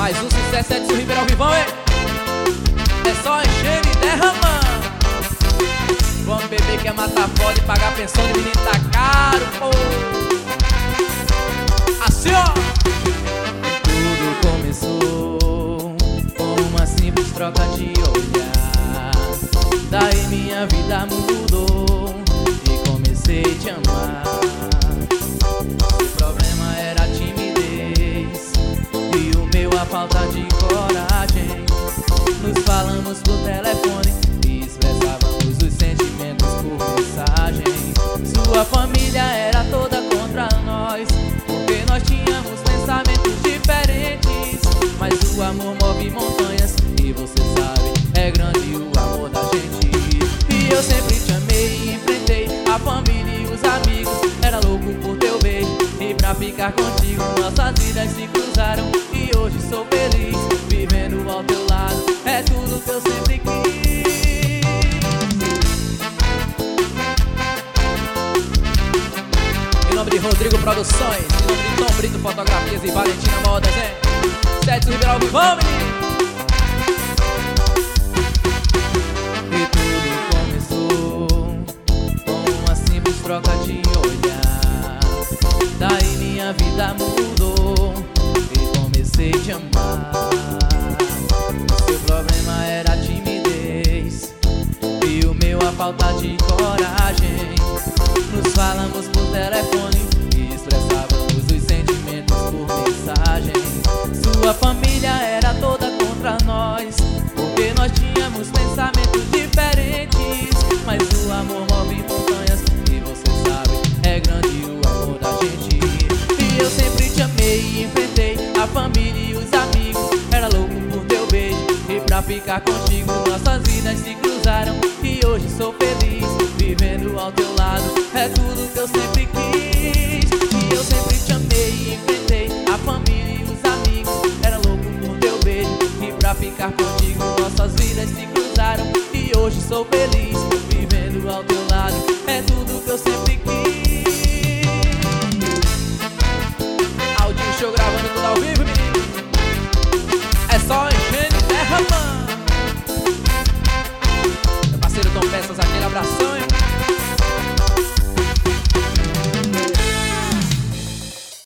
Mais um sucesso é de Ribeirão ao vivão, hein? É só encher e derramar. Vamos beber que é matar foda e pagar a pensão de menino tá caro, pô. Assim, ó. Tudo começou com uma simples troca de olhar. Daí minha vida mudou e comecei a te amar. O problema era a timidez e o meu a falta de coragem. Nos falamos por telefone e expressávamos os sentimentos por mensagem. Sua família era toda contra nós, porque nós tínhamos pensamentos diferentes. Mas o amor move montanhas e você sabe, é grande o amor da gente. E eu sempre te amei e enfrentei a família e os amigos. Era louco por teu beijo e pra ficar contigo nossas vidas se cruzaram. E hoje sou feliz, vivendo ao teu lado, é tudo que eu sempre quis. Em nome de Rodrigo Produções, em nome de Tom Brito Fotografias e Valentina Modas, hein? Sete Ribeirão ao vivão, menino. E tudo começou com uma simples troca de olhar. Daí minha vida mudou e comecei a te amar. O seu problema era a timidez e o meu a falta de coragem. Nos falamos por telefone e expressávamos os sentimentos por mensagem. Sua família era toda contra nós, porque nós tínhamos pensamentos diferentes. Mas o amor move montanhas e você sabe, é grande o amor da gente. E eu sempre te amei e enfrentei a família e os amigos. Era louco por teu beijo e pra ficar contigo nossas vidas se cruzaram. E hoje sou feliz, vivendo ao teu lado, é tudo que eu sempre quis. E eu sempre te amei e enfrentei a família e os amigos. Era louco por teu beijo e pra ficar contigo nossas vidas se cruzaram. E hoje sou feliz,